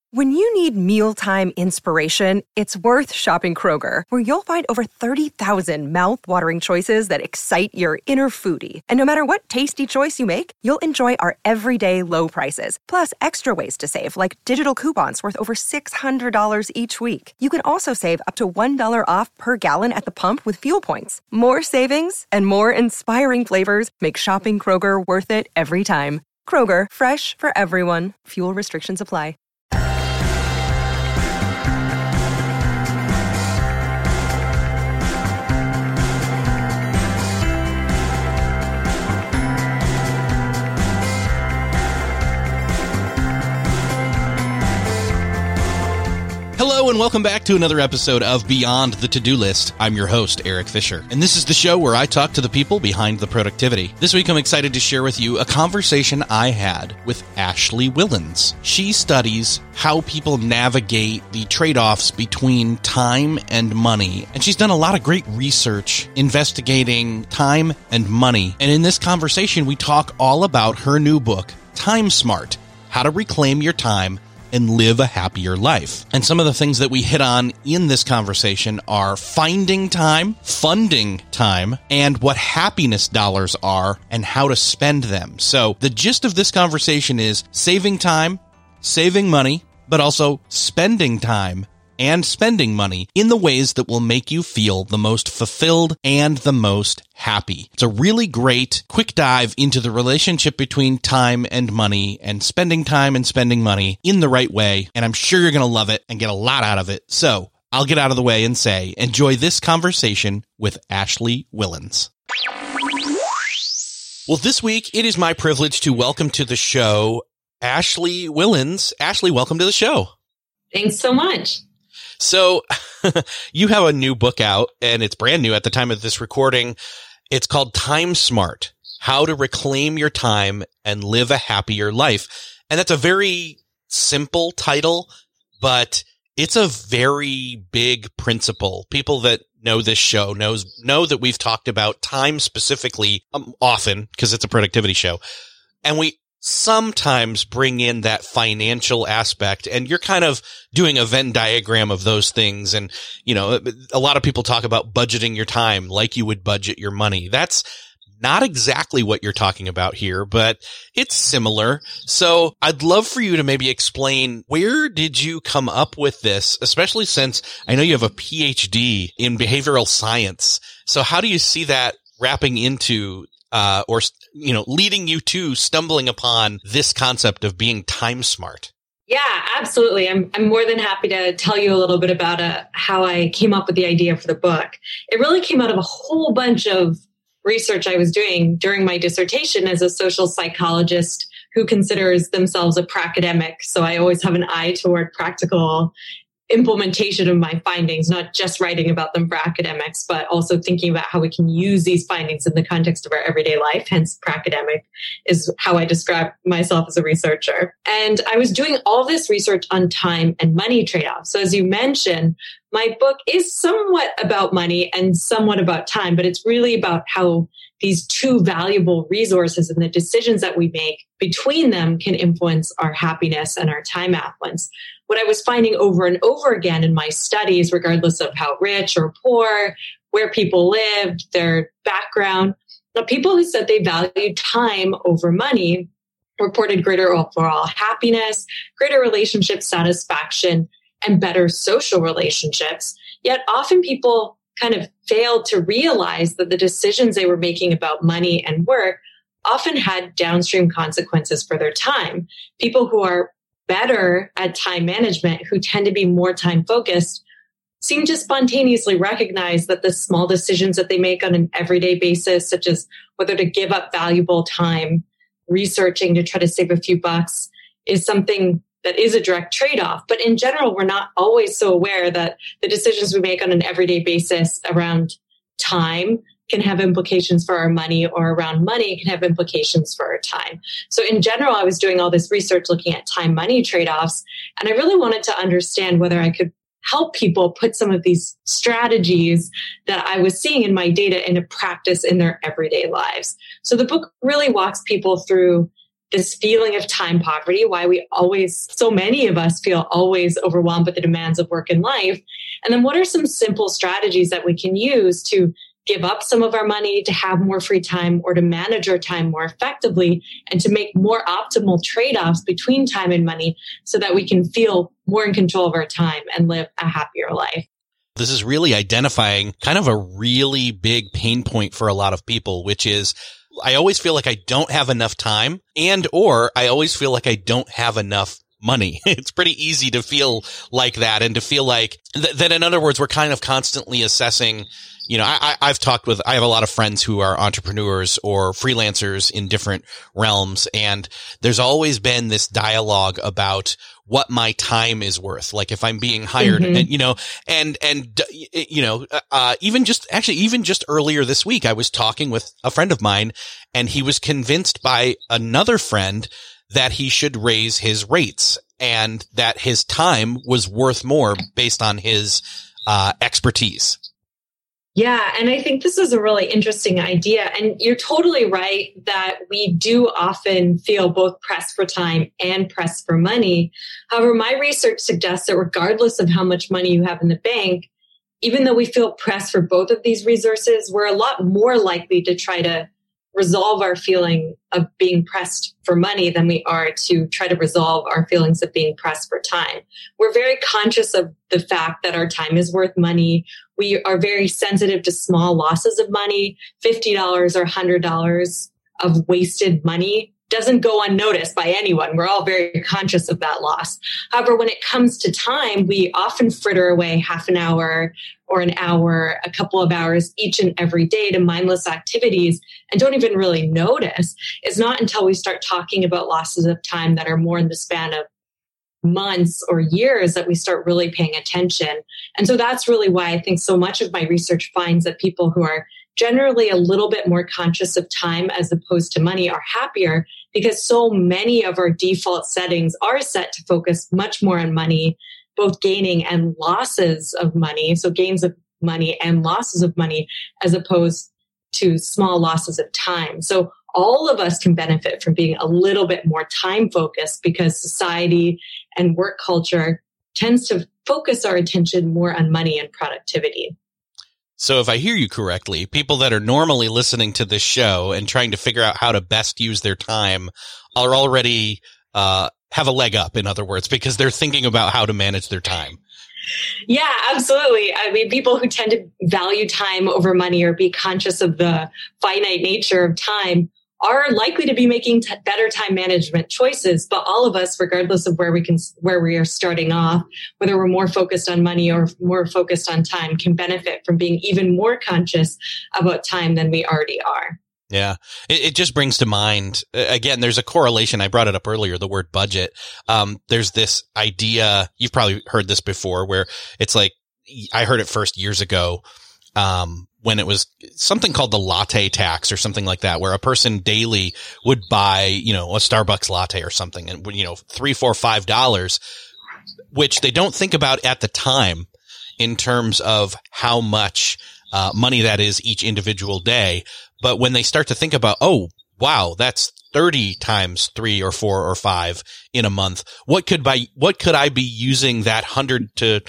When you need mealtime inspiration, it's worth shopping Kroger, where you'll find over 30,000 mouth-watering choices that excite your inner foodie. And no matter what tasty choice you make, you'll enjoy our everyday low prices, plus extra ways to save, like digital coupons worth over $600 each week. You can also save up to $1 off per gallon at the pump with fuel points. More savings and more inspiring flavors make shopping Kroger worth it every time. Kroger, fresh for everyone. Fuel restrictions apply. Hello and welcome back to another episode of Beyond the To-Do List. I'm your host, Eric Fisher, and this is the show where I talk to the people behind the productivity. This week I'm excited to share with you a conversation I had with Ashley Whillans. She studies how people navigate the trade-offs between time and money, and she's done a lot of great research investigating time and money. And in this conversation we talk all about her new book, Time Smart: How to Reclaim Your Time and Live a Happier Life. And some of the things that we hit on in this conversation are finding time, funding time, and what happiness dollars are and how to spend them. So the gist of this conversation is saving time, saving money, but also spending time and spending money in the ways that will make you feel the most fulfilled and the most happy. It's a really great quick dive into the relationship between time and money and spending time and spending money in the right way. And I'm sure you're going to love it and get a lot out of it. So I'll get out of the way and say, enjoy this conversation with Ashley Whillans. Well, this week it is my privilege to welcome to the show Ashley Whillans. Ashley, welcome to the show. Thanks so much. So you have a new book out, and it's brand new at the time of this recording. It's called Time Smart: How to Reclaim Your Time and Live a Happier Life. And that's a very simple title, but it's a very big principle. People that know this show know that we've talked about time specifically often because it's a productivity show. And we sometimes bring in that financial aspect, and you're kind of doing a Venn diagram of those things. And, you know, a lot of people talk about budgeting your time like you would budget your money. That's not exactly what you're talking about here, but it's similar. So I'd love for you to maybe explain, where did you come up with this, especially since I know you have a PhD in behavioral science. So how do you see that wrapping into leading you to stumbling upon this concept of being time smart? Yeah, absolutely. I'm more than happy to tell you a little bit about how I came up with the idea for the book. It really came out of a whole bunch of research I was doing during my dissertation as a social psychologist who considers themselves a pracademic. So I always have an eye toward practical implementation of my findings, not just writing about them for academics, but also thinking about how we can use these findings in the context of our everyday life. Hence, pracademic is how I describe myself as a researcher. And I was doing all this research on time and money trade-offs. So as you mentioned, my book is somewhat about money and somewhat about time, but it's really about how these two valuable resources and the decisions that we make between them can influence our happiness and our time affluence. What I was finding over and over again in my studies, regardless of how rich or poor, where people lived, their background, the people who said they valued time over money reported greater overall happiness, greater relationship satisfaction, and better social relationships. Yet often people kind of failed to realize that the decisions they were making about money and work often had downstream consequences for their time. People who are better at time management, who tend to be more time focused, seem to spontaneously recognize that the small decisions that they make on an everyday basis, such as whether to give up valuable time researching to try to save a few bucks, is something that is a direct trade-off. But in general, we're not always so aware that the decisions we make on an everyday basis around time can have implications for our money, or around money can have implications for our time. So in general, I was doing all this research looking at time-money trade-offs, and I really wanted to understand whether I could help people put some of these strategies that I was seeing in my data into practice in their everyday lives. So the book really walks people through this feeling of time poverty, why so many of us feel always overwhelmed with the demands of work and life. And then what are some simple strategies that we can use to give up some of our money, to have more free time, or to manage our time more effectively, and to make more optimal trade-offs between time and money so that we can feel more in control of our time and live a happier life. This is really identifying kind of a really big pain point for a lot of people, which is I always feel like I don't have enough time or I always feel like I don't have enough money. It's pretty easy to feel like that and to feel like that in other words, we're kind of constantly assessing. I have a lot of friends who are entrepreneurs or freelancers in different realms. And there's always been this dialogue about what my time is worth. Like if I'm being hired and, even just earlier this week, I was talking with a friend of mine and he was convinced by another friend that he should raise his rates and that his time was worth more based on his, expertise. Yeah. And I think this is a really interesting idea. And you're totally right that we do often feel both pressed for time and pressed for money. However, my research suggests that regardless of how much money you have in the bank, even though we feel pressed for both of these resources, we're a lot more likely to try to resolve our feeling of being pressed for money than we are to try to resolve our feelings of being pressed for time. We're very conscious of the fact that our time is worth money. We are very sensitive to small losses of money. $50 or $100 of wasted money doesn't go unnoticed by anyone. We're all very conscious of that loss. However, when it comes to time, we often fritter away half an hour or an hour, a couple of hours each and every day to mindless activities and don't even really notice. It's not until we start talking about losses of time that are more in the span of months or years that we start really paying attention. And so that's really why I think so much of my research finds that people who are generally a little bit more conscious of time as opposed to money are happier, because so many of our default settings are set to focus much more on money, both gaining and losses of money. So gains of money and losses of money, as opposed to small losses of time. So all of us can benefit from being a little bit more time focused, because society and work culture tends to focus our attention more on money and productivity. So if I hear you correctly, people that are normally listening to this show and trying to figure out how to best use their time are already have a leg up, in other words, because they're thinking about how to manage their time. Yeah, absolutely. I mean, people who tend to value time over money or be conscious of the finite nature of time are likely to be making better time management choices. But all of us, regardless of where we are starting off, whether we're more focused on money or more focused on time, can benefit from being even more conscious about time than we already are. Yeah. It just brings to mind, again, there's a correlation. I brought it up earlier, the word budget. There's this idea, you've probably heard this before, where it's like, I heard it first years ago, when it was something called the latte tax or something like that, where a person daily would buy, a Starbucks latte or something and, $3, $4, $5, which they don't think about at the time in terms of how much money that is each individual day. But when they start to think about, oh, wow, that's 30 times 3 or 4 or 5 in a month. What could I be using that $100 to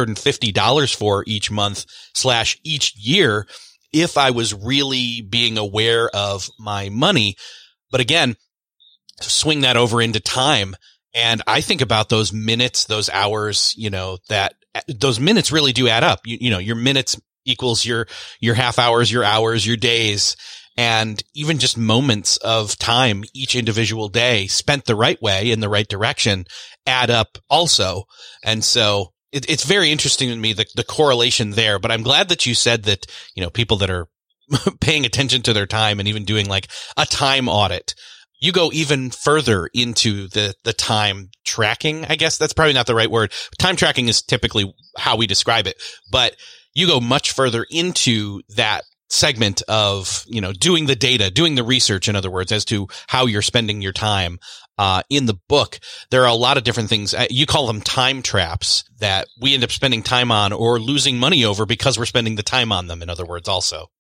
$150 for each month / each year if I was really being aware of my money? But again, swing that over into time. And I think about those minutes, those hours, that those minutes really do add up. Your minutes equals your half hours, your hours, your days. And even just moments of time each individual day spent the right way in the right direction add up also. And so it's very interesting to me, the correlation there. But I'm glad that you said that, people that are paying attention to their time and even doing like a time audit, you go even further into the time tracking. I guess that's probably not the right word. Time tracking is typically how we describe it, but you go much further into that segment of, doing the data, doing the research, in other words, as to how you're spending your time. In the book, there are a lot of different things. You call them time traps that we end up spending time on or losing money over because we're spending the time on them, in other words, also.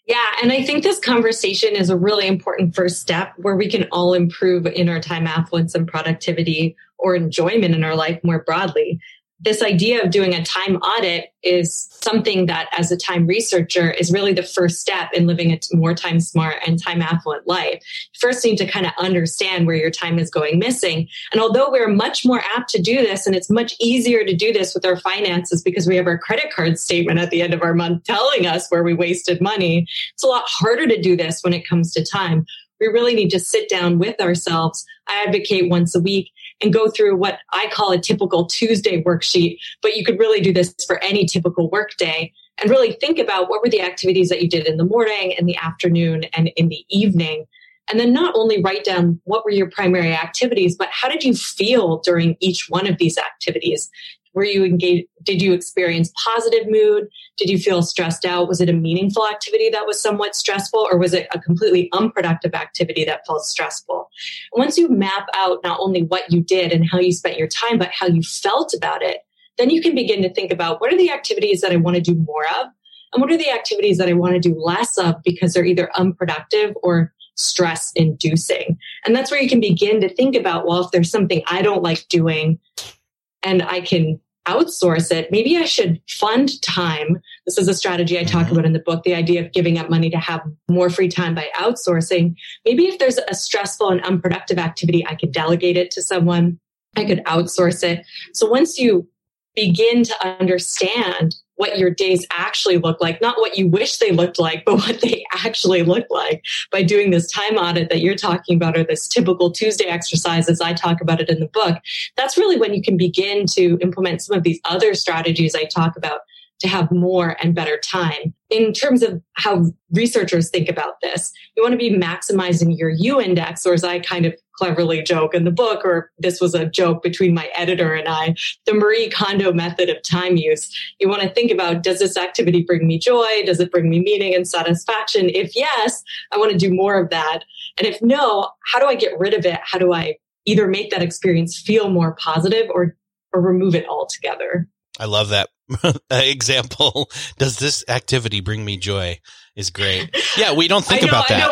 Yeah. And I think this conversation is a really important first step where we can all improve in our time affluence and productivity or enjoyment in our life more broadly. This idea of doing a time audit is something that, as a time researcher, is really the first step in living a more time smart and time affluent life. You first need to kind of understand where your time is going missing. And although we're much more apt to do this, and it's much easier to do this with our finances because we have our credit card statement at the end of our month telling us where we wasted money, it's a lot harder to do this when it comes to time. We really need to sit down with ourselves. I advocate once a week and go through what I call a typical Tuesday worksheet, but you could really do this for any typical workday and really think about what were the activities that you did in the morning, in the afternoon, and in the evening. And then not only write down what were your primary activities, but how did you feel during each one of these activities? Were you engaged? Did you experience positive mood? Did you feel stressed out? Was it a meaningful activity that was somewhat stressful, or was it a completely unproductive activity that felt stressful? Once you map out not only what you did and how you spent your time, but how you felt about it, then you can begin to think about what are the activities that I want to do more of, and what are the activities that I want to do less of because they're either unproductive or stress inducing. And that's where you can begin to think about, well, if there's something I don't like doing and I can outsource it, maybe I should fund time. This is a strategy I talk about in the book, the idea of giving up money to have more free time by outsourcing. Maybe if there's a stressful and unproductive activity, I could delegate it to someone. I could outsource it. So once you begin to understand what your days actually look like, not what you wish they looked like, but what they actually look like by doing this time audit that you're talking about, or this typical Tuesday exercise as I talk about it in the book, that's really when you can begin to implement some of these other strategies I talk about to have more and better time. In terms of how researchers think about this, you want to be maximizing your U index, or as I kind of cleverly joke in the book, or this was a joke between my editor and I, the Marie Kondo method of time use. You want to think about, does this activity bring me joy? Does it bring me meaning and satisfaction? If yes, I want to do more of that. And if no, how do I get rid of it? How do I either make that experience feel more positive or remove it altogether? I love that example. Does this activity bring me joy? Is great. Yeah, we don't think about that.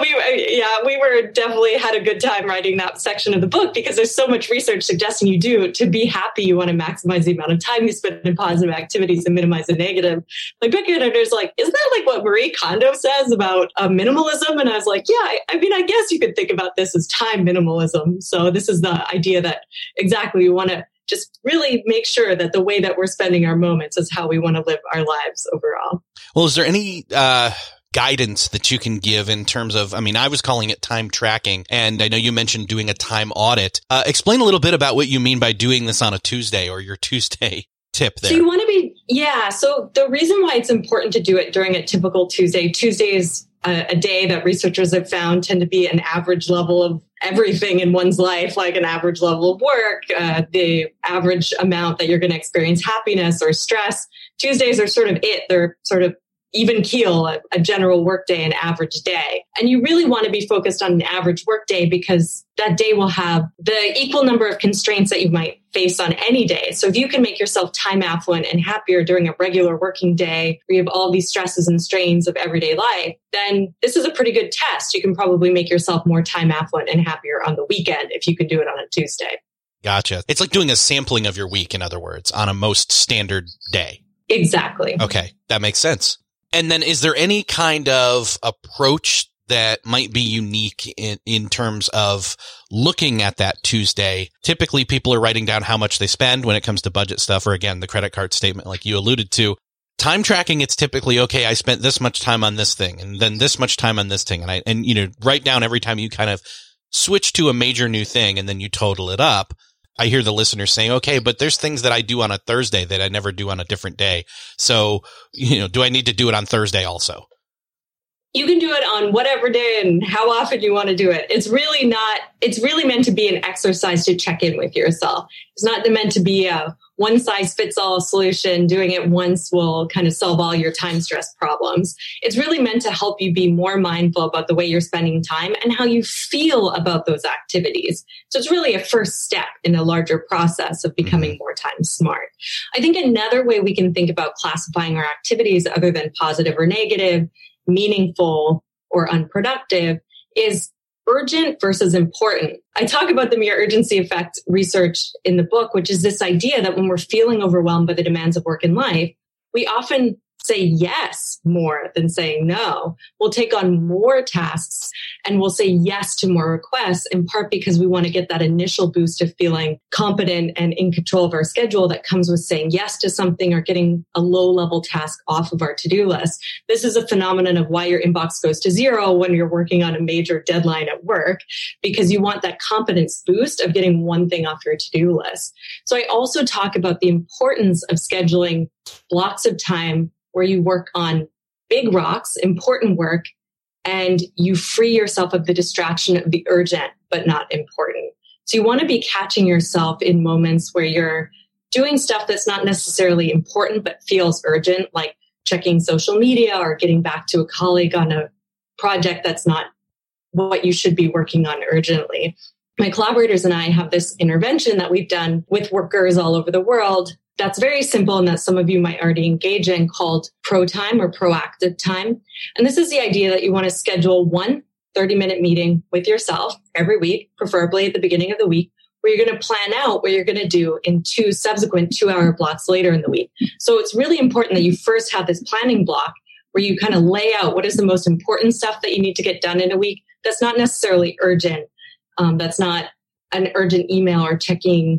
We were definitely had a good time writing that section of the book because there's so much research suggesting you do to be happy. You want to maximize the amount of time you spend in positive activities and minimize the negative. My book editor's like, isn't that like what Marie Kondo says about minimalism? And I was like, yeah, I guess you could think about this as time minimalism. So this is the idea that exactly we want to just really make sure that the way that we're spending our moments is how we want to live our lives overall. Well, is there any guidance that you can give in terms of, I was calling it time tracking, and I know you mentioned doing a time audit. Explain a little bit about what you mean by doing this on a Tuesday, or your Tuesday tip there. So you want to be, so the reason why it's important to do it during a typical Tuesday is a day that researchers have found tend to be an average level of everything in one's life, like an average level of work, the average amount that you're going to experience happiness or stress. Tuesdays are sort of it. They're sort of even keel, a general workday, an average day. And you really want to be focused on an average workday because that day will have the equal number of constraints that you might face on any day. So if you can make yourself time affluent and happier during a regular working day where you have all these stresses and strains of everyday life, then this is a pretty good test. You can probably make yourself more time affluent and happier on the weekend if you can do it on a Tuesday. Gotcha. It's like doing a sampling of your week, in other words, on a most standard day. Exactly. Okay, that makes sense. And then is there any kind of approach that might be unique in terms of looking at that Tuesday? Typically, people are writing down how much they spend when it comes to budget stuff, or again, the credit card statement like you alluded to. Time tracking, it's typically, okay, I spent this much time on this thing and then this much time on this thing. And write down every time you kind of switch to a major new thing and then you total it up. I hear the listeners saying, okay, but there's things that I do on a Thursday that I never do on a different day. So, do I need to do it on Thursday also? You can do it on whatever day and how often you want to do it. It's really meant to be an exercise to check in with yourself. It's not meant to be a one size fits all solution. Doing it once will kind of solve all your time stress problems. It's really meant to help you be more mindful about the way you're spending time and how you feel about those activities. So it's really a first step in a larger process of becoming more time smart. I think another way we can think about classifying our activities other than positive or negative meaningful or unproductive is urgent versus important. I talk about the mere urgency effect research in the book, which is this idea that when we're feeling overwhelmed by the demands of work and life, we often say yes more than saying no. We'll take on more tasks and we'll say yes to more requests, in part because we want to get that initial boost of feeling competent and in control of our schedule that comes with saying yes to something or getting a low-level task off of our to-do list. This is a phenomenon of why your inbox goes to zero when you're working on a major deadline at work, because you want that competence boost of getting one thing off your to-do list. So I also talk about the importance of scheduling blocks of time where you work on big rocks, important work, and you free yourself of the distraction of the urgent but not important. So you want to be catching yourself in moments where you're doing stuff that's not necessarily important but feels urgent, like checking social media or getting back to a colleague on a project that's not what you should be working on urgently. My collaborators and I have this intervention that we've done with workers all over the world that's very simple and that some of you might already engage in, called Pro Time or Proactive Time. And this is the idea that you want to schedule one 30-minute meeting with yourself every week, preferably at the beginning of the week, where you're going to plan out what you're going to do in 2 subsequent 2-hour blocks later in the week. So it's really important that you first have this planning block where you kind of lay out what is the most important stuff that you need to get done in a week that's not necessarily urgent. That's not an urgent email or checking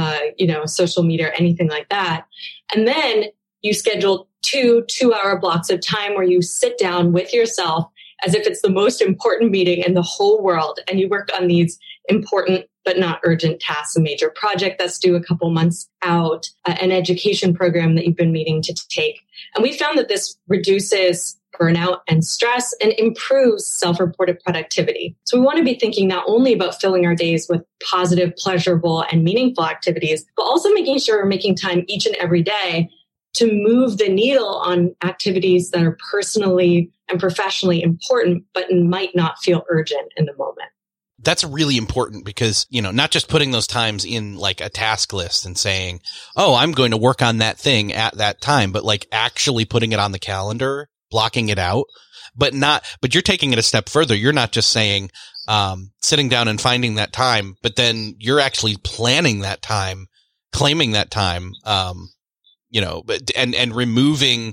social media or anything like that. And then you schedule 2-hour blocks of time where you sit down with yourself as if it's the most important meeting in the whole world. And you work on these important but not urgent tasks, a major project that's due a couple months out, an education program that you've been meaning to take. And we found that this reduces burnout and stress and improves self-reported productivity. So we want to be thinking not only about filling our days with positive, pleasurable, and meaningful activities, but also making sure we're making time each and every day to move the needle on activities that are personally and professionally important, but might not feel urgent in the moment. That's really important because, not just putting those times in like a task list and saying, oh, I'm going to work on that thing at that time, but like actually putting it on the calendar, blocking it out, but you're taking it a step further. You're not just saying, sitting down and finding that time, but then you're actually planning that time, claiming that time, and removing,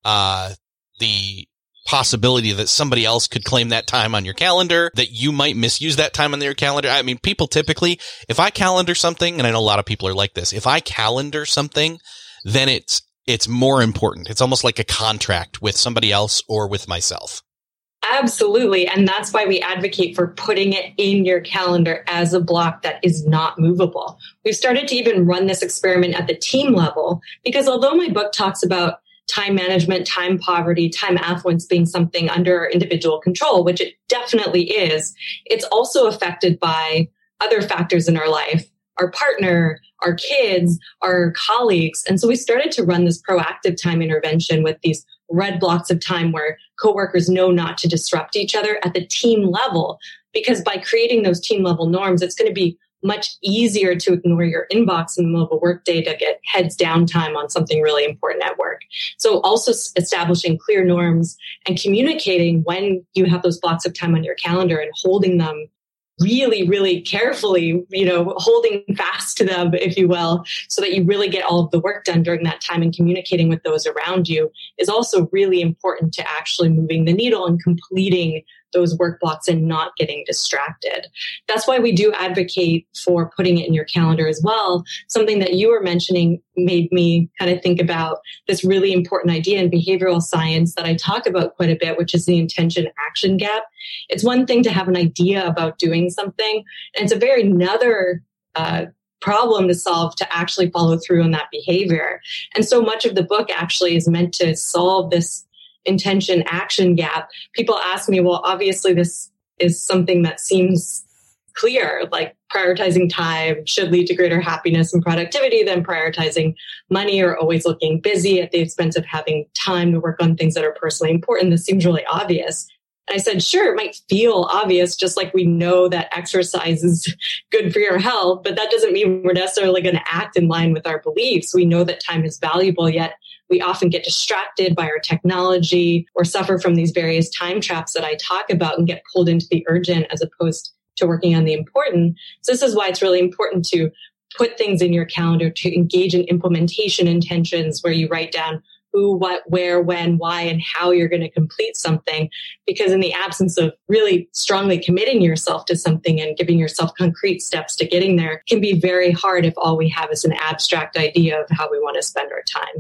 the possibility that somebody else could claim that time on your calendar, that you might misuse that time on their calendar. I mean, people typically, if I calendar something, and I know a lot of people are like this, if I calendar something, then it's more important. It's almost like a contract with somebody else or with myself. Absolutely. And that's why we advocate for putting it in your calendar as a block that is not movable. We've started to even run this experiment at the team level, because although my book talks about time management, time poverty, time affluence being something under individual control, which it definitely is, it's also affected by other factors in our life, our partner, our kids, our colleagues. And so we started to run this proactive time intervention with these red blocks of time where coworkers know not to disrupt each other at the team level, because by creating those team level norms, it's going to be much easier to ignore your inbox in the middle of a workday to get heads down time on something really important at work. So also establishing clear norms and communicating when you have those blocks of time on your calendar and holding them really, really carefully, holding fast to them, if you will, so that you really get all of the work done during that time, and communicating with those around you is also really important to actually moving the needle and completing those work blocks and not getting distracted. That's why we do advocate for putting it in your calendar as well. Something that you were mentioning made me kind of think about this really important idea in behavioral science that I talk about quite a bit, which is the intention action gap. It's one thing to have an idea about doing something, and it's a very another problem to solve to actually follow through on that behavior. And so much of the book actually is meant to solve this intention action gap. People ask me, well, obviously this is something that seems clear, like prioritizing time should lead to greater happiness and productivity than prioritizing money or always looking busy at the expense of having time to work on things that are personally important. This seems really obvious. And I said, sure, it might feel obvious, just like we know that exercise is good for your health, but that doesn't mean we're necessarily going to act in line with our beliefs. We know that time is valuable, yet we often get distracted by our technology or suffer from these various time traps that I talk about and get pulled into the urgent as opposed to working on the important. So this is why it's really important to put things in your calendar, to engage in implementation intentions where you write down who, what, where, when, why, and how you're going to complete something. Because in the absence of really strongly committing yourself to something and giving yourself concrete steps to getting there, it can be very hard if all we have is an abstract idea of how we want to spend our time.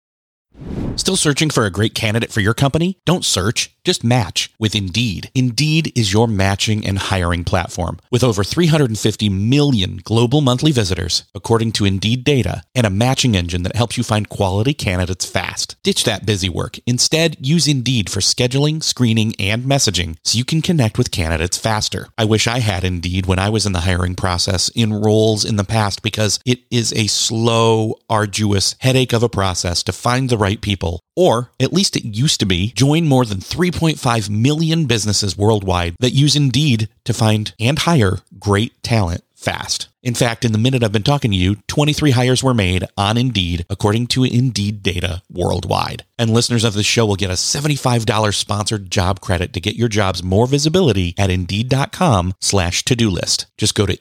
Still searching for a great candidate for your company? Don't search, just match with Indeed. Indeed is your matching and hiring platform with over 350 million global monthly visitors, according to Indeed data, and a matching engine that helps you find quality candidates fast. Ditch that busy work. Instead, use Indeed for scheduling, screening, and messaging so you can connect with candidates faster. I wish I had Indeed when I was in the hiring process in roles in the past because it is a slow, arduous headache of a process to find the right people. Or, at least it used to be, join more than 3.5 million businesses worldwide that use Indeed to find and hire great talent fast. In fact, in the minute I've been talking to you, 23 hires were made on Indeed, according to Indeed data worldwide. And listeners of this show will get a $75 sponsored job credit to get your jobs more visibility at Indeed.com/to-do list. Just go to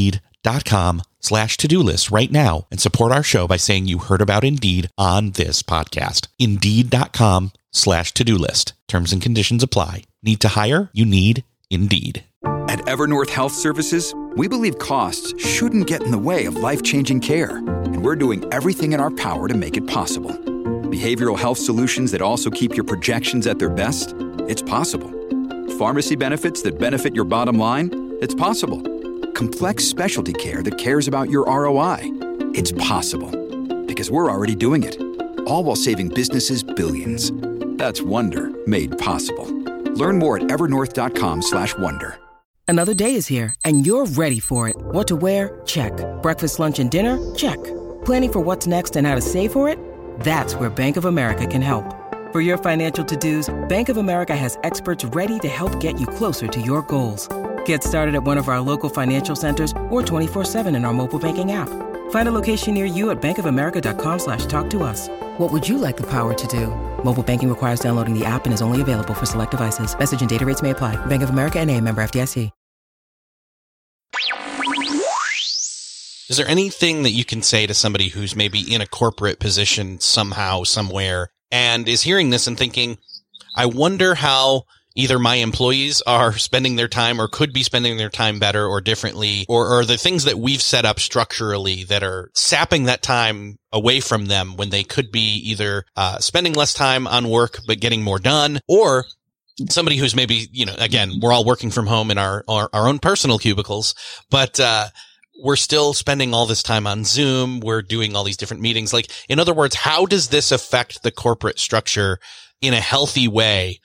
Indeed.com/to-do list right now and support our show by saying you heard about Indeed on this podcast. Indeed.com/to-do list. Terms and conditions apply. Need to hire? You need Indeed. At Evernorth Health Services, we believe costs shouldn't get in the way of life-changing care, and we're doing everything in our power to make it possible. Behavioral health solutions that also keep your projections at their best? It's possible. Pharmacy benefits that benefit your bottom line? It's possible. Complex specialty care that cares about your ROI? It's possible. Because we're already doing it. All while saving businesses billions. That's Wonder made possible. Learn more at evernorth.com/wonder. Another day is here, and you're ready for it. What to wear? Check. Breakfast, lunch, and dinner? Check. Planning for what's next and how to save for it? That's where Bank of America can help. For your financial to-dos, Bank of America has experts ready to help get you closer to your goals. Get started at one of our local financial centers or 24/7 in our mobile banking app. Find a location near you at bankofamerica.com/talktous. What would you like the power to do? Mobile banking requires downloading the app and is only available for select devices. Message and data rates may apply. Bank of America NA, member FDIC. Is there anything that you can say to somebody who's maybe in a corporate position somehow, somewhere, and is hearing this and thinking, I wonder how either my employees are spending their time or could be spending their time better or differently, or the things that we've set up structurally that are sapping that time away from them when they could be either spending less time on work but getting more done, or somebody who's maybe, again, we're all working from home in our own personal cubicles, but we're still spending all this time on Zoom. We're doing all these different meetings. Like, in other words, how does this affect the corporate structure in a healthy way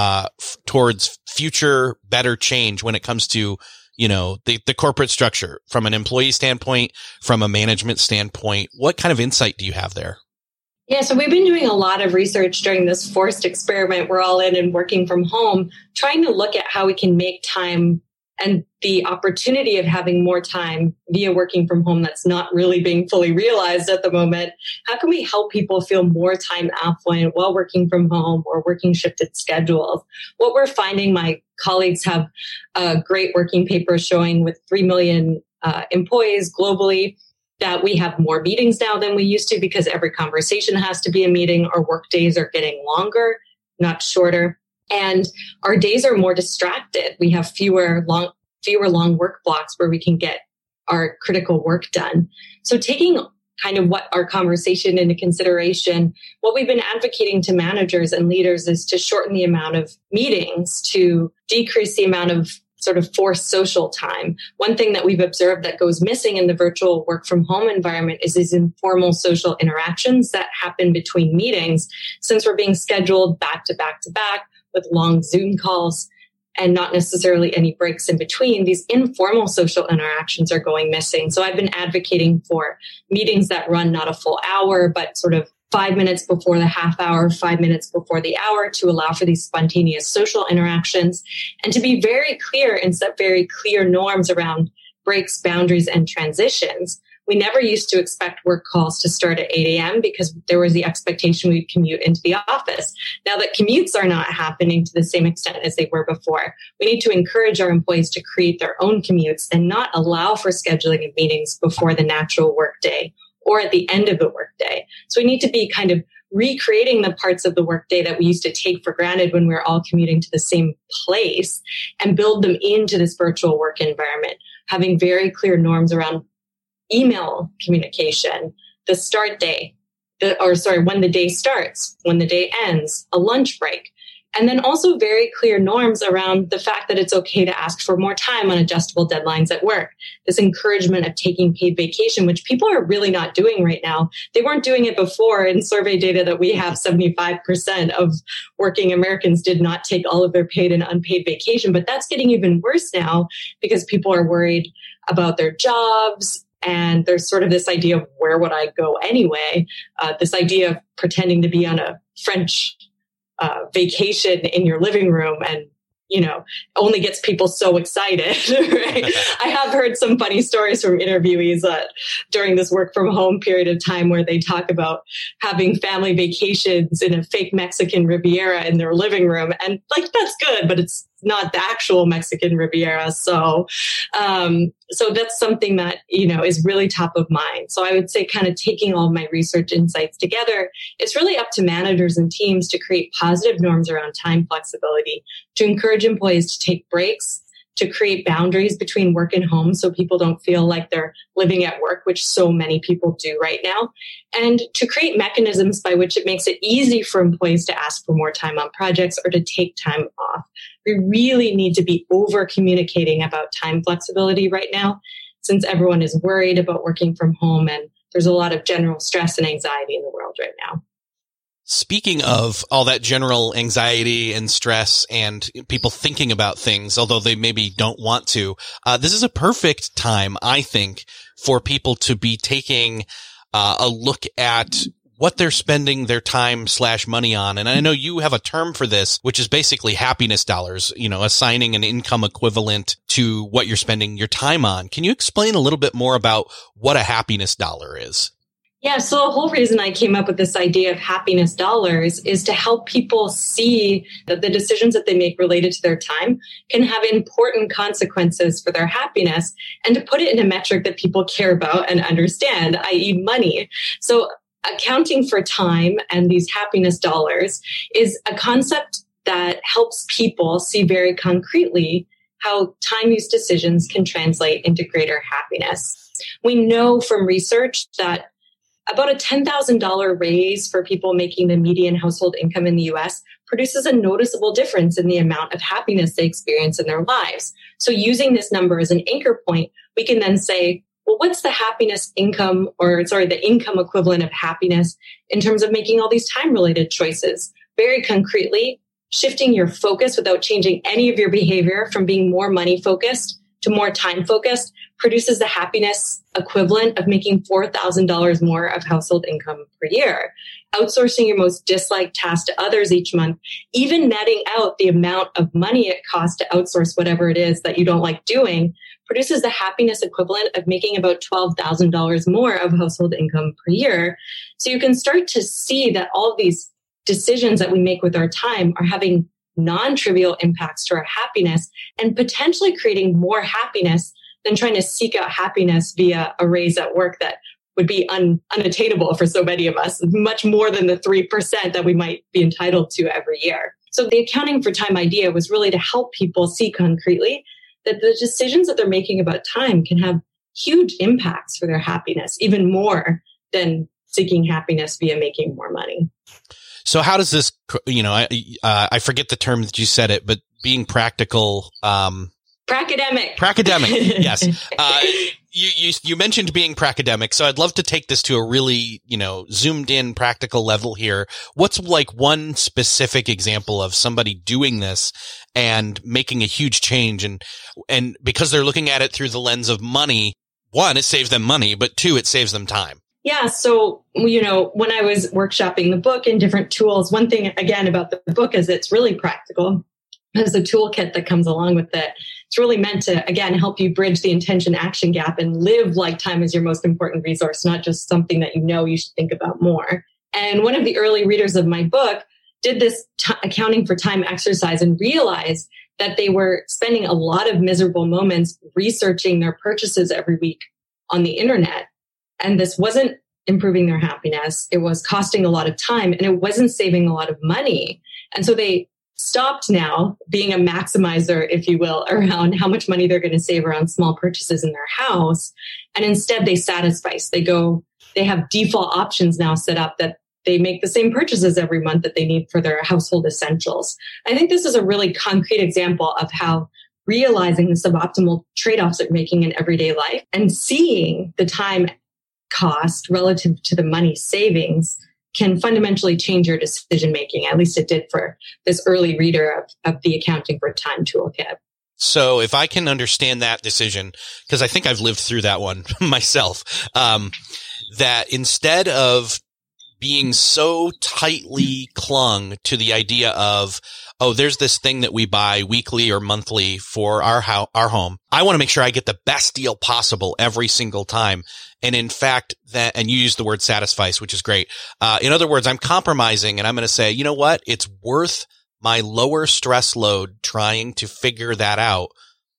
towards future better change when it comes to, the corporate structure from an employee standpoint, from a management standpoint? What kind of insight do you have there? Yeah, so we've been doing a lot of research during this forced experiment we're all in and working from home, trying to look at how we can make time and the opportunity of having more time via working from home that's not really being fully realized at the moment. How can we help people feel more time affluent while working from home or working shifted schedules? What we're finding, my colleagues have a great working paper showing with 3 million employees globally that we have more meetings now than we used to because every conversation has to be a meeting. Our work days are getting longer, not shorter. And our days are more distracted. We have fewer long work blocks where we can get our critical work done. So taking kind of what our conversation into consideration, what we've been advocating to managers and leaders is to shorten the amount of meetings, to decrease the amount of sort of forced social time. One thing that we've observed that goes missing in the virtual work from home environment is these informal social interactions that happen between meetings, since we're being scheduled back to back to back with long Zoom calls and not necessarily any breaks in between. These informal social interactions are going missing. So I've been advocating for meetings that run not a full hour, but sort of 5 minutes before the half hour, 5 minutes before the hour, to allow for these spontaneous social interactions and to be very clear and set very clear norms around breaks, boundaries, and transitions. We never used to expect work calls to start at 8 a.m. because there was the expectation we'd commute into the office. Now that commutes are not happening to the same extent as they were before, we need to encourage our employees to create their own commutes and not allow for scheduling of meetings before the natural workday or at the end of the workday. So we need to be kind of recreating the parts of the workday that we used to take for granted when we were all commuting to the same place and build them into this virtual work environment, having very clear norms around email communication, the start day, when the day starts, when the day ends, a lunch break. And then also very clear norms around the fact that it's okay to ask for more time on adjustable deadlines at work. This encouragement of taking paid vacation, which people are really not doing right now. They weren't doing it before. In survey data that we have, 75% of working Americans did not take all of their paid and unpaid vacation. But that's getting even worse now because people are worried about their jobs. And there's sort of this idea of where would I go anyway? This idea of pretending to be on a French vacation in your living room and, only gets people so excited, right? I have heard some funny stories from interviewees during this work from home period of time where they talk about having family vacations in a fake Mexican Riviera in their living room. And that's good, but it's not the actual Mexican Riviera. So that's something that, is really top of mind. So I would say kind of taking all my research insights together, it's really up to managers and teams to create positive norms around time flexibility, to encourage employees to take breaks, to create boundaries between work and home so people don't feel like they're living at work, which so many people do right now, and to create mechanisms by which it makes it easy for employees to ask for more time on projects or to take time off. We really need to be over communicating about time flexibility right now, since everyone is worried about working from home and there's a lot of general stress and anxiety in the world right now. Speaking of all that general anxiety and stress and people thinking about things, although they maybe don't want to, this is a perfect time, I think, for people to be taking a look at what they're spending their time / money on. And I know you have a term for this, which is basically happiness dollars, assigning an income equivalent to what you're spending your time on. Can you explain a little bit more about what a happiness dollar is? Yeah, so the whole reason I came up with this idea of happiness dollars is to help people see that the decisions that they make related to their time can have important consequences for their happiness, and to put it in a metric that people care about and understand, i.e. money. So accounting for time and these happiness dollars is a concept that helps people see very concretely how time-use decisions can translate into greater happiness. We know from research that about a $10,000 raise for people making the median household income in the U.S. produces a noticeable difference in the amount of happiness they experience in their lives. So using this number as an anchor point, we can then say, well, what's the income equivalent of happiness in terms of making all these time-related choices? Very concretely, shifting your focus without changing any of your behavior from being more money-focused to more time-focused produces the happiness equivalent of making $4,000 more of household income per year. Outsourcing your most disliked task to others each month, even netting out the amount of money it costs to outsource whatever it is that you don't like doing, produces the happiness equivalent of making about $12,000 more of household income per year. So you can start to see that all of these decisions that we make with our time are having non-trivial impacts to our happiness and potentially creating more happiness than trying to seek out happiness via a raise at work that would be unattainable for so many of us, much more than the 3% that we might be entitled to every year. So the accounting for time idea was really to help people see concretely that the decisions that they're making about time can have huge impacts for their happiness, even more than seeking happiness via making more money. So how does this, I forget the term that you said it, but being practical, Pracademic, yes. You mentioned being pracademic, so I'd love to take this to a really, zoomed in practical level here. What's like one specific example of somebody doing this and making a huge change, and because they're looking at it through the lens of money, one, it saves them money, but two, it saves them time. Yeah. So, when I was workshopping the book and different tools, one thing again about the book is it's really practical. as a toolkit that comes along with it. It's really meant to, again, help you bridge the intention action gap and live like time is your most important resource, not just something that you should think about more. And one of the early readers of my book did this accounting for time exercise and realized that they were spending a lot of miserable moments researching their purchases every week on the internet. And this wasn't improving their happiness. It was costing a lot of time and it wasn't saving a lot of money. And so they stopped now being a maximizer, if you will, around how much money they're going to save around small purchases in their house. And instead they satisfice. They have default options now set up that they make the same purchases every month that they need for their household essentials. I think this is a really concrete example of how realizing the suboptimal trade-offs that you're making in everyday life and seeing the time cost relative to the money savings can fundamentally change your decision-making. At least it did for this early reader of the Accounting for Time toolkit. So if I can understand that decision, because I think I've lived through that one myself, that instead of being so tightly clung to the idea of, oh, there's this thing that we buy weekly or monthly for our home. I want to make sure I get the best deal possible every single time. And in fact, and you use the word satisfice, which is great. In other words, I'm compromising and I'm going to say, you know what? It's worth my lower stress load trying to figure that out.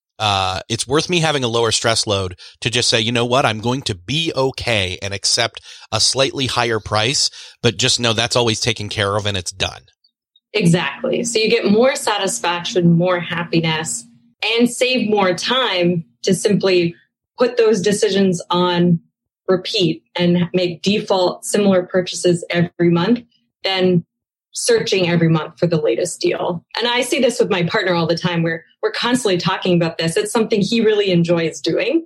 It's worth me having a lower stress load to just say, you know what? I'm going to be okay and accept a slightly higher price, but just know that's always taken care of and it's done. Exactly. So you get more satisfaction, more happiness, and save more time to simply put those decisions on repeat and make default similar purchases every month than searching every month for the latest deal. And I see this with my partner all the time where we're constantly talking about this. It's something he really enjoys doing.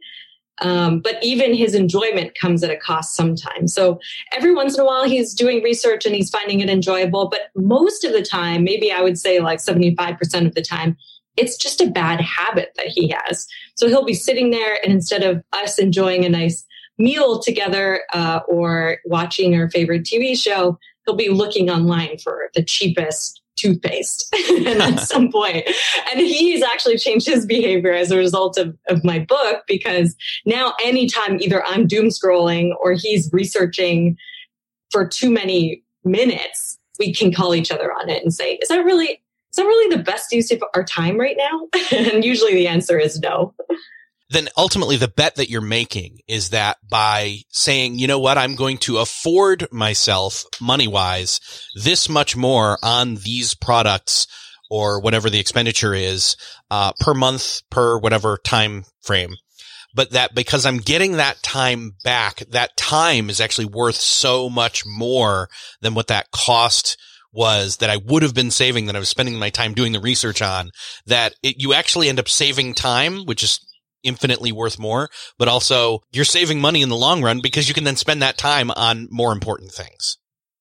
But even his enjoyment comes at a cost sometimes. So every once in a while he's doing research and he's finding it enjoyable. But most of the time, maybe I would say like 75% of the time, it's just a bad habit that he has. So he'll be sitting there and instead of us enjoying a nice meal together or watching our favorite TV show, he'll be looking online for the cheapest toothpaste and at some point. And he's actually changed his behavior as a result of my book, because now anytime either I'm doom scrolling or he's researching for too many minutes, we can call each other on it and say, is that really the best use of our time right now? And usually the answer is no. Then ultimately the bet that you're making is that by saying, you know what, I'm going to afford myself money-wise this much more on these products or whatever the expenditure is per month, per whatever time frame. But that because I'm getting that time back, that time is actually worth so much more than what that cost was that I would have been saving, that I was spending my time doing the research on, that you actually end up saving time, which is infinitely worth more, but also you're saving money in the long run because you can then spend that time on more important things.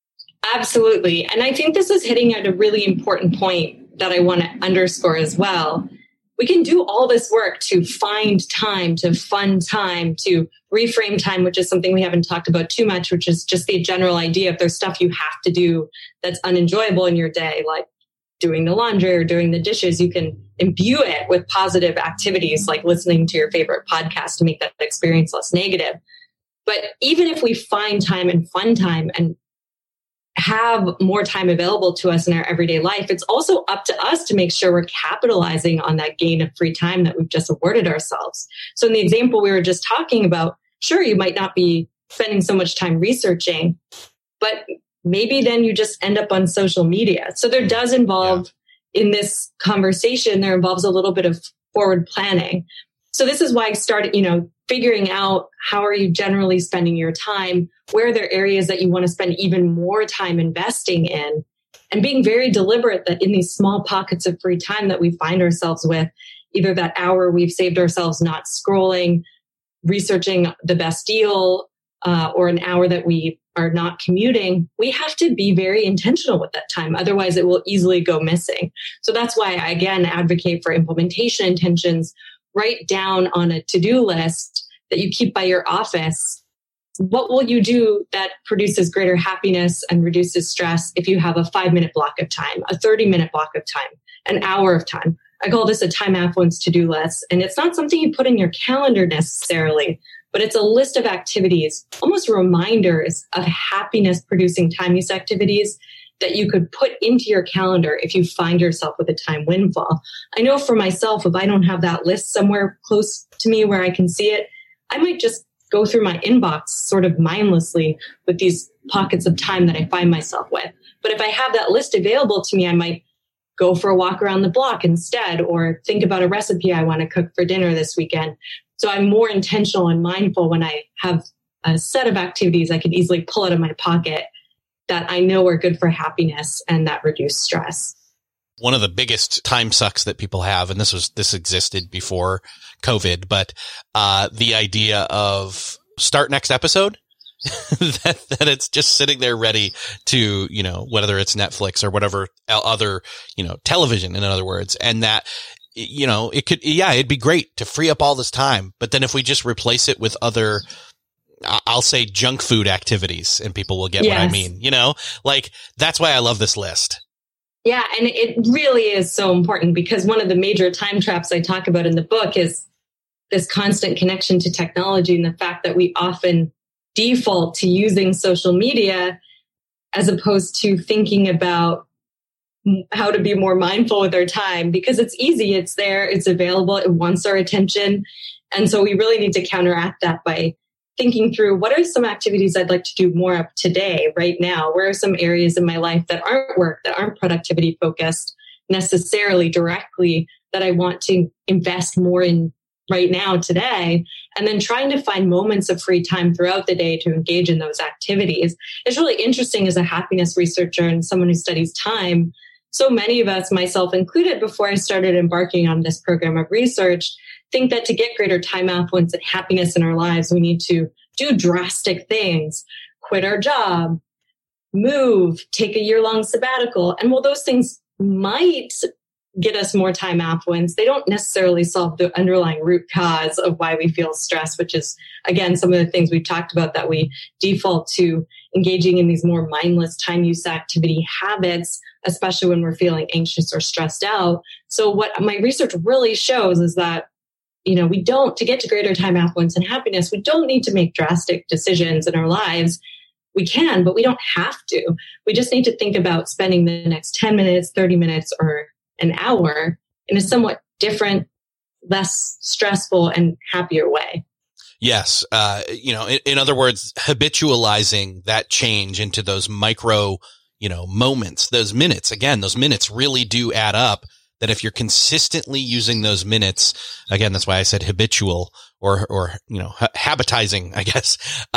Absolutely. And I think this is hitting at a really important point that I want to underscore as well. We can do all this work to find time, to fund time, to reframe time, which is something we haven't talked about too much, which is just the general idea if there's stuff you have to do that's unenjoyable in your day, like doing the laundry or doing the dishes, you can imbue it with positive activities like listening to your favorite podcast to make that experience less negative. But even if we find time and fun time and have more time available to us in our everyday life, it's also up to us to make sure we're capitalizing on that gain of free time that we've just awarded ourselves. So in the example we were just talking about, sure, you might not be spending so much time researching, but maybe then you just end up on social media. So there does involve, in this conversation, there involves a little bit of forward planning. So this is why I started, figuring out how are you generally spending your time? Where are there areas that you want to spend even more time investing in? And being very deliberate that in these small pockets of free time that we find ourselves with, either that hour we've saved ourselves not scrolling, researching the best deal, or an hour that we are not commuting, we have to be very intentional with that time. Otherwise, it will easily go missing. So that's why I, again, advocate for implementation intentions. Write down on a to-do list that you keep by your office what will you do that produces greater happiness and reduces stress if you have a 5-minute block of time, a 30-minute block of time, an hour of time? I call this a time affluence to-do list. And it's not something you put in your calendar necessarily, but it's a list of activities, almost reminders of happiness-producing time use activities that you could put into your calendar if you find yourself with a time windfall. I know for myself, if I don't have that list somewhere close to me where I can see it, I might just go through my inbox sort of mindlessly with these pockets of time that I find myself with. But if I have that list available to me, I might go for a walk around the block instead, or think about a recipe I want to cook for dinner this weekend. So I'm more intentional and mindful when I have a set of activities I can easily pull out of my pocket that I know are good for happiness and that reduce stress. One of the biggest time sucks that people have, and this existed before COVID, but the idea of start next episode, that it's just sitting there ready to, whether it's Netflix or whatever other, television, in other words, and that, it'd be great to free up all this time. But then if we just replace it with other, I'll say junk food activities, and people will get what I mean, that's why I love this list. Yeah. And it really is so important, because one of the major time traps I talk about in the book is this constant connection to technology and the fact that we often default to using social media as opposed to thinking about how to be more mindful with our time, because it's easy, it's there, it's available, it wants our attention. And so we really need to counteract that by thinking through, what are some activities I'd like to do more of today, right now? Where are some areas in my life that aren't work, that aren't productivity focused necessarily directly, that I want to invest more in right now, today? And then trying to find moments of free time throughout the day to engage in those activities. It's really interesting as a happiness researcher and someone who studies time. So many of us, myself included, before I started embarking on this program of research, think that to get greater time affluence and happiness in our lives, we need to do drastic things, quit our job, move, take a year-long sabbatical. And while those things might get us more time affluence, they don't necessarily solve the underlying root cause of why we feel stressed, which is, again, some of the things we've talked about, that we default to engaging in these more mindless time use activity habits, especially when we're feeling anxious or stressed out. So what my research really shows is that, to get to greater time affluence and happiness, we don't need to make drastic decisions in our lives. We can, but we don't have to. We just need to think about spending the next 10 minutes, 30 minutes, or an hour in a somewhat different, less stressful and happier way. Yes. In other words, habitualizing that change into those micro, moments, those minutes. Again, those minutes really do add up. That if you're consistently using those minutes, again, that's why I said habitual or habitizing, I guess.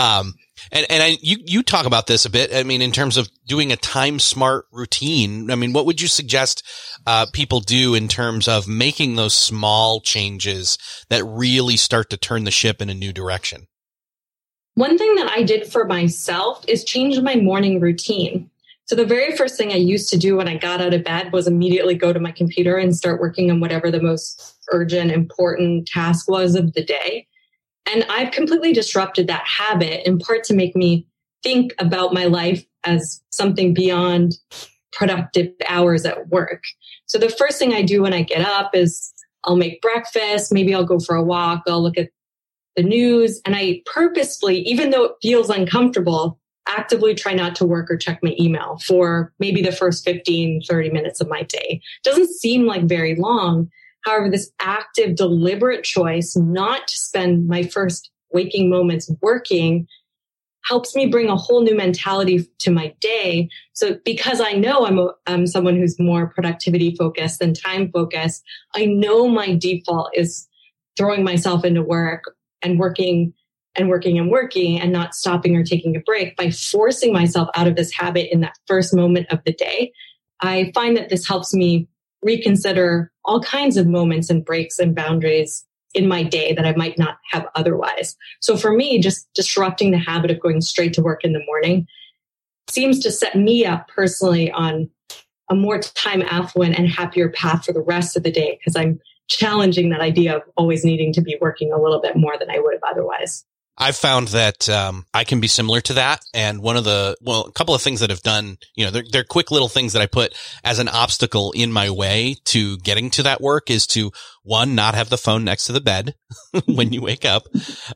You talk about this a bit. I mean, in terms of doing a time smart routine, I mean, what would you suggest people do in terms of making those small changes that really start to turn the ship in a new direction? One thing that I did for myself is change my morning routine. So the very first thing I used to do when I got out of bed was immediately go to my computer and start working on whatever the most urgent, important task was of the day. And I've completely disrupted that habit, in part to make me think about my life as something beyond productive hours at work. So the first thing I do when I get up is I'll make breakfast. Maybe I'll go for a walk. I'll look at the news. And I purposefully, even though it feels uncomfortable, actively try not to work or check my email for maybe the first 15, 30 minutes of my day. Doesn't seem like very long. However, this active, deliberate choice not to spend my first waking moments working helps me bring a whole new mentality to my day. So because I know I'm someone who's more productivity focused than time focused, I know my default is throwing myself into work and working and not stopping or taking a break. By forcing myself out of this habit in that first moment of the day, I find that this helps me reconsider all kinds of moments and breaks and boundaries in my day that I might not have otherwise. So for me, just disrupting the habit of going straight to work in the morning seems to set me up personally on a more time affluent and happier path for the rest of the day, because I'm challenging that idea of always needing to be working a little bit more than I would have otherwise. I've found that I can be similar to that. And a couple of things that I've done, they're quick little things that I put as an obstacle in my way to getting to that work is to, one, not have the phone next to the bed when you wake up.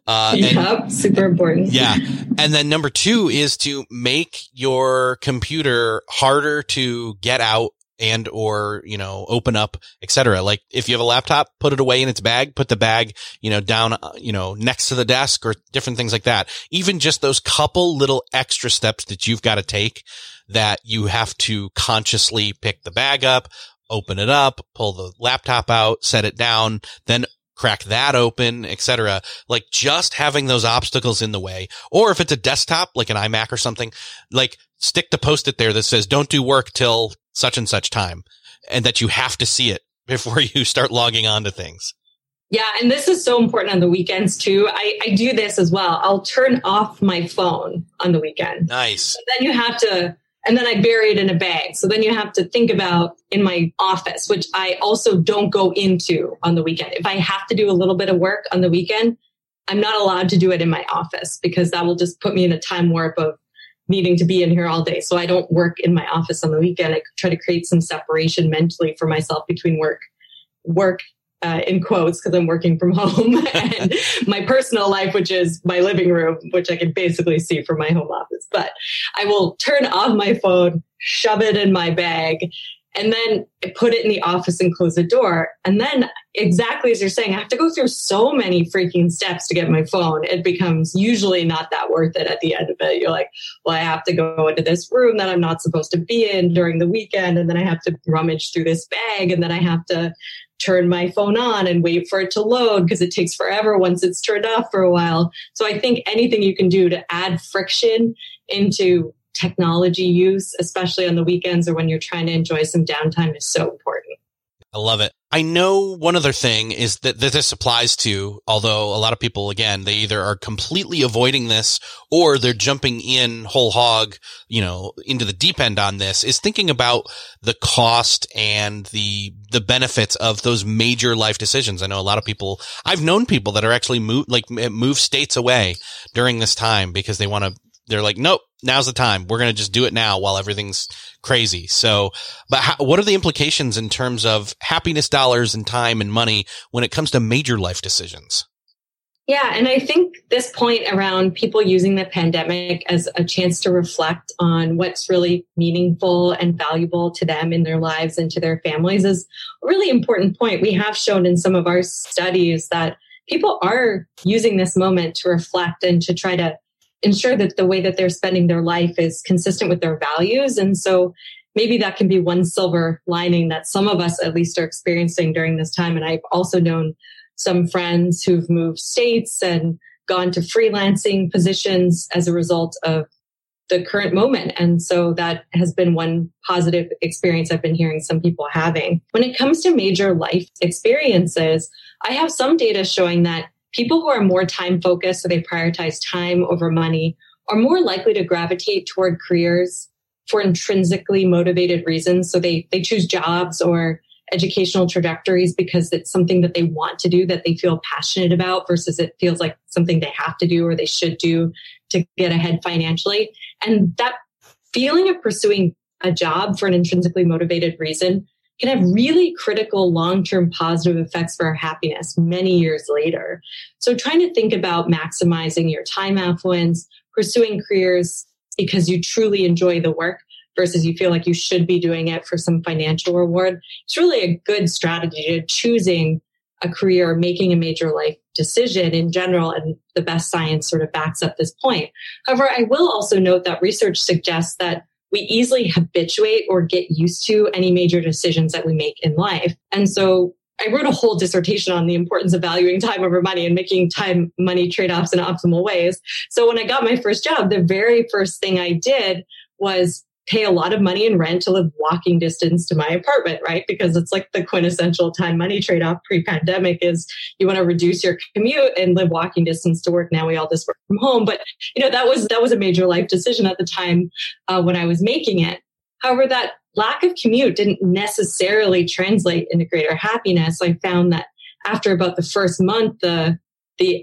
Super important. Yeah. And then number two is to make your computer harder to get out and or, open up, et cetera. Like if you have a laptop, put it away in its bag, put the bag, down, next to the desk or different things like that. Even just those couple little extra steps that you've got to take, that you have to consciously pick the bag up, open it up, pull the laptop out, set it down, then crack that open, et cetera. Like just having those obstacles in the way. Or if it's a desktop, like an iMac or something, like stick the Post-it there that says, don't do work till such and such time, and that you have to see it before you start logging on to things. Yeah. And this is so important on the weekends too. I do this as well. I'll turn off my phone on the weekend. Nice. And then I bury it in a bag. So then you have to think about in my office, which I also don't go into on the weekend. If I have to do a little bit of work on the weekend, I'm not allowed to do it in my office because that will just put me in a time warp of needing to be in here all day. So I don't work in my office on the weekend. I try to create some separation mentally for myself between work in quotes, because I'm working from home, and my personal life, which is my living room, which I can basically see from my home office. But I will turn off my phone, shove it in my bag, and then put it in the office and close the door. And then exactly as you're saying, I have to go through so many freaking steps to get my phone. It becomes usually not that worth it at the end of it. You're like, well, I have to go into this room that I'm not supposed to be in during the weekend. And then I have to rummage through this bag. And then I have to turn my phone on and wait for it to load because it takes forever once it's turned off for a while. So I think anything you can do to add friction into technology use, especially on the weekends or when you're trying to enjoy some downtime, is so important. I love it. I know one other thing is that this applies to, although a lot of people, again, they either are completely avoiding this or they're jumping in whole hog, into the deep end on this, is thinking about the cost and the benefits of those major life decisions. I know a lot of people, I've known people that are actually move states away during this time because they're like, nope, now's the time. We're going to just do it now while everything's crazy. So, but what are the implications in terms of happiness dollars and time and money when it comes to major life decisions? Yeah. And I think this point around people using the pandemic as a chance to reflect on what's really meaningful and valuable to them in their lives and to their families is a really important point. We have shown in some of our studies that people are using this moment to reflect and to try to ensure that the way that they're spending their life is consistent with their values. And so maybe that can be one silver lining that some of us at least are experiencing during this time. And I've also known some friends who've moved states and gone to freelancing positions as a result of the current moment. And so that has been one positive experience I've been hearing some people having. When it comes to major life experiences, I have some data showing that people who are more time focused, so they prioritize time over money, are more likely to gravitate toward careers for intrinsically motivated reasons. So they choose jobs or educational trajectories because it's something that they want to do, that they feel passionate about, versus it feels like something they have to do or they should do to get ahead financially. And that feeling of pursuing a job for an intrinsically motivated reason can have really critical long-term positive effects for our happiness many years later. So trying to think about maximizing your time affluence, pursuing careers because you truly enjoy the work versus you feel like you should be doing it for some financial reward, it's really a good strategy to choosing a career, making a major life decision in general. And the best science sort of backs up this point. However, I will also note that research suggests that we easily habituate or get used to any major decisions that we make in life. And so I wrote a whole dissertation on the importance of valuing time over money and making time money trade-offs in optimal ways. So when I got my first job, the very first thing I did was pay a lot of money in rent to live walking distance to my apartment, right? Because it's like the quintessential time money trade-off pre-pandemic is you want to reduce your commute and live walking distance to work. Now we all just work from home. But that was a major life decision at the time when I was making it. However, that lack of commute didn't necessarily translate into greater happiness. I found that after about the first month, the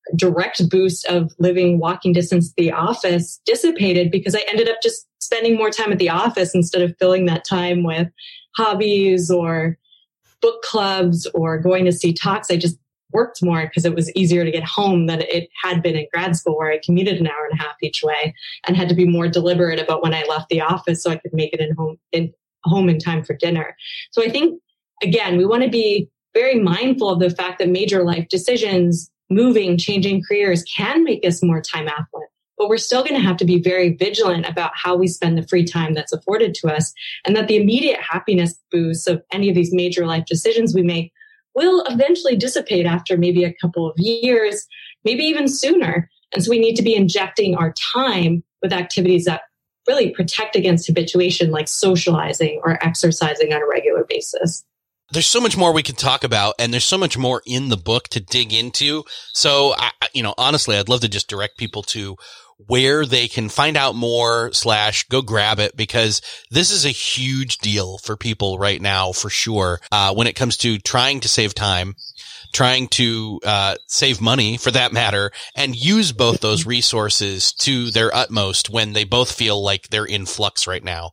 direct boost of living walking distance to the office dissipated because I ended up just spending more time at the office instead of filling that time with hobbies or book clubs or going to see talks. I just worked more because it was easier to get home than it had been in grad school, where I commuted an hour and a half each way and had to be more deliberate about when I left the office so I could make it home in time for dinner. So I think, again, we want to be very mindful of the fact that major life decisions, moving, changing careers, can make us more time affluent. But we're still going to have to be very vigilant about how we spend the free time that's afforded to us, and that the immediate happiness boosts of any of these major life decisions we make will eventually dissipate after maybe a couple of years, maybe even sooner. And so we need to be injecting our time with activities that really protect against habituation, like socializing or exercising on a regular basis. There's so much more we can talk about, and there's so much more in the book to dig into. So, honestly, I'd love to just direct people to where they can find out more / go grab it, because this is a huge deal for people right now, for sure. When it comes to trying to save time, trying to save money for that matter, and use both those resources to their utmost when they both feel like they're in flux right now.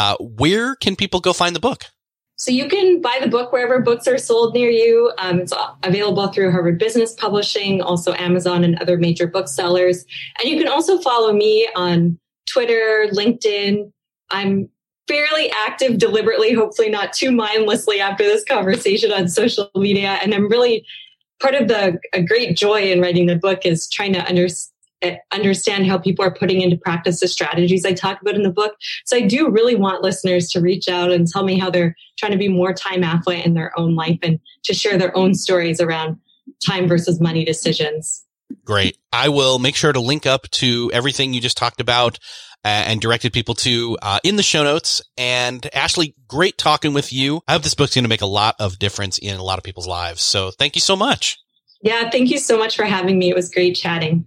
Where can people go find the book? So you can buy the book wherever books are sold near you. It's available through Harvard Business Publishing, also Amazon and other major booksellers. And you can also follow me on Twitter, LinkedIn. I'm fairly active deliberately, hopefully not too mindlessly after this conversation on social media. And I'm really, part of a great joy in writing the book is trying to understand how people are putting into practice the strategies I talk about in the book. So I do really want listeners to reach out and tell me how they're trying to be more time affluent in their own life and to share their own stories around time versus money decisions. Great. I will make sure to link up to everything you just talked about and directed people to in the show notes. And Ashley, great talking with you. I hope this book's going to make a lot of difference in a lot of people's lives. So thank you so much. Yeah, thank you so much for having me. It was great chatting.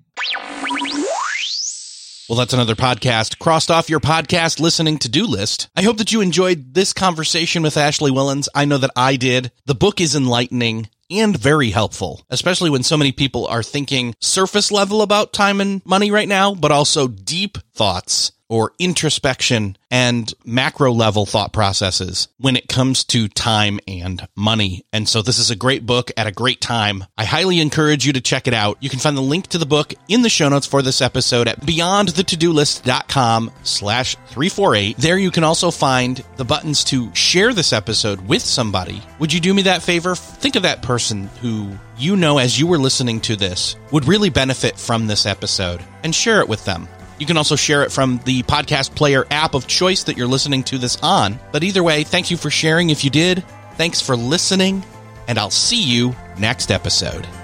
Well, that's another podcast crossed off your podcast listening to-do list. I hope that you enjoyed this conversation with Ashley Whillans. I know that I did. The book is enlightening and very helpful, especially when so many people are thinking surface level about time and money right now, but also deep thoughts or introspection and macro level thought processes when it comes to time and money. And so this is a great book at a great time. I highly encourage you to check it out. You can find the link to the book in the show notes for this episode at beyondthetodolist.com/348. There you can also find the buttons to share this episode with somebody. Would you do me that favor? Think of that person who you know, as you were listening to this, would really benefit from this episode, and share it with them. You can also share it from the podcast player app of choice that you're listening to this on. But either way, thank you for sharing if you did. Thanks for listening, and I'll see you next episode.